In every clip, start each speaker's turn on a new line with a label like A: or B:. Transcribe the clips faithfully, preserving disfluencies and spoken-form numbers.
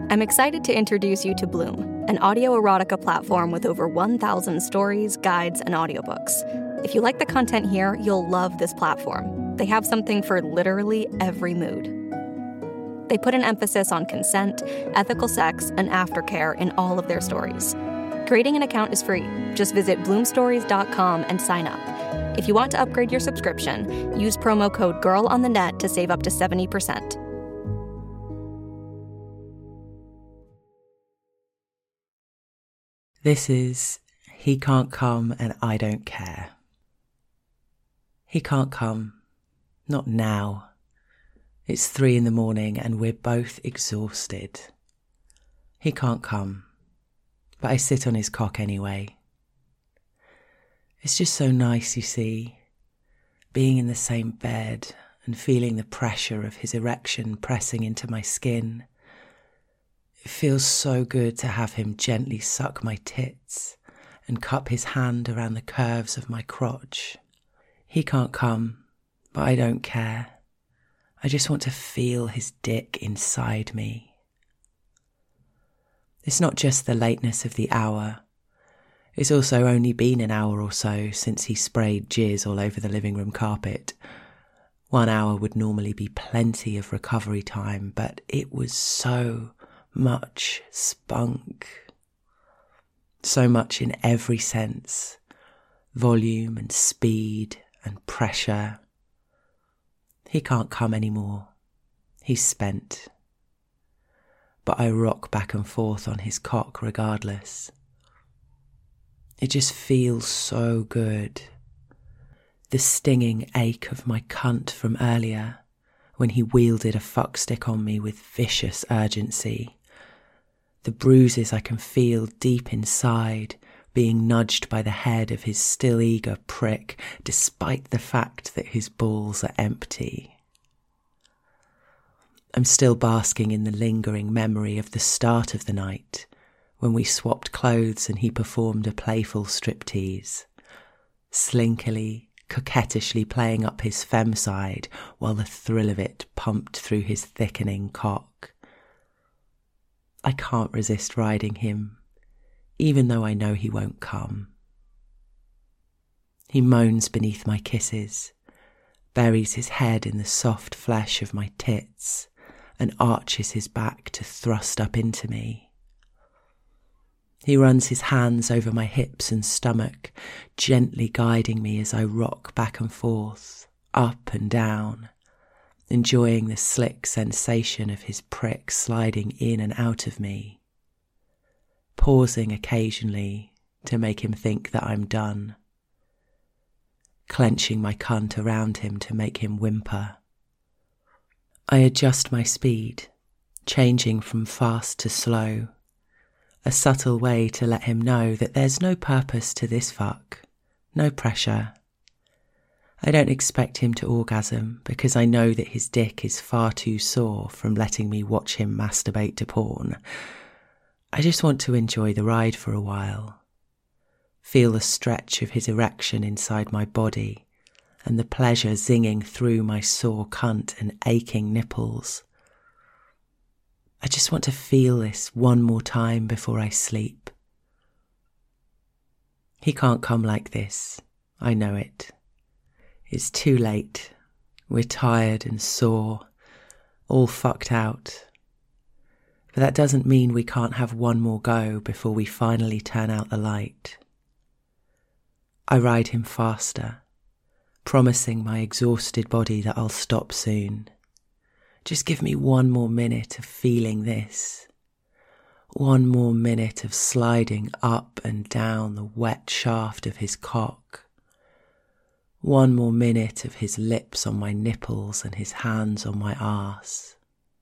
A: I'm excited to introduce you to Bloom, an audio erotica platform with over one thousand stories, guides, and audiobooks. If you like the content here, you'll love this platform. They have something for literally every mood. They put an emphasis on consent, ethical sex, and aftercare in all of their stories. Creating an account is free. Just visit bloom stories dot com and sign up. If you want to upgrade your subscription, use promo code GIRLONTHENET to save up to seventy percent.
B: This is He Can't Come and I Don't Care. He can't come. Not now. It's three in the morning and we're both exhausted. He can't come, but I sit on his cock anyway. It's just so nice, you see, being in the same bed and feeling the pressure of his erection pressing into my skin. It feels so good to have him gently suck my tits and cup his hand around the curves of my crotch. He can't come, but I don't care. I just want to feel his dick inside me. It's not just the lateness of the hour. It's also only been an hour or so since he sprayed jizz all over the living room carpet. One hour would normally be plenty of recovery time, but it was so much spunk. So much in every sense. Volume and speed and pressure. He can't come anymore. He's spent. But I rock back and forth on his cock regardless. It just feels so good. The stinging ache of my cunt from earlier, when he wielded a fuckstick on me with vicious urgency. The bruises I can feel deep inside, being nudged by the head of his still eager prick, despite the fact that his balls are empty. I'm still basking in the lingering memory of the start of the night, when we swapped clothes and he performed a playful striptease, slinkily, coquettishly playing up his femme side while the thrill of it pumped through his thickening cock. I can't resist riding him, even though I know he won't come. He moans beneath my kisses, buries his head in the soft flesh of my tits, and arches his back to thrust up into me. He runs his hands over my hips and stomach, gently guiding me as I rock back and forth, up and down, enjoying the slick sensation of his prick sliding in and out of me, pausing occasionally to make him think that I'm done, clenching my cunt around him to make him whimper. I adjust my speed, changing from fast to slow, a subtle way to let him know that there's no purpose to this fuck, no pressure. I don't expect him to orgasm because I know that his dick is far too sore from letting me watch him masturbate to porn. I just want to enjoy the ride for a while, feel the stretch of his erection inside my body and the pleasure zinging through my sore cunt and aching nipples. I just want to feel this one more time before I sleep. He can't come like this, I know it. It's too late. We're tired and sore, all fucked out. But that doesn't mean we can't have one more go before we finally turn out the light. I ride him faster, promising my exhausted body that I'll stop soon. Just give me one more minute of feeling this. One more minute of sliding up and down the wet shaft of his cock. One more minute of his lips on my nipples and his hands on my arse.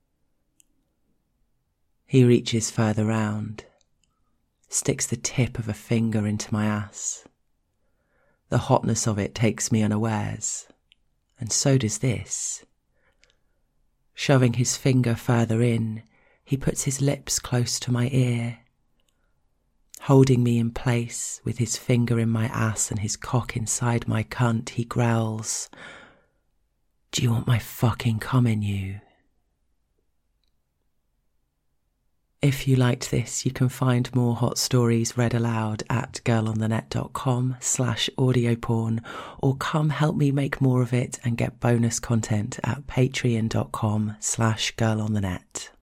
B: He reaches further round, sticks the tip of a finger into my ass. The hotness of it takes me unawares, and so does this. Shoving his finger further in, he puts his lips close to my ear. Holding me in place with his finger in my ass and his cock inside my cunt, he growls, "Do you want my fucking cum in you?" If you liked this, you can find more hot stories read aloud at girlonthenet.com slash audioporn, or come help me make more of it and get bonus content at patreon.com slash girlonthenet.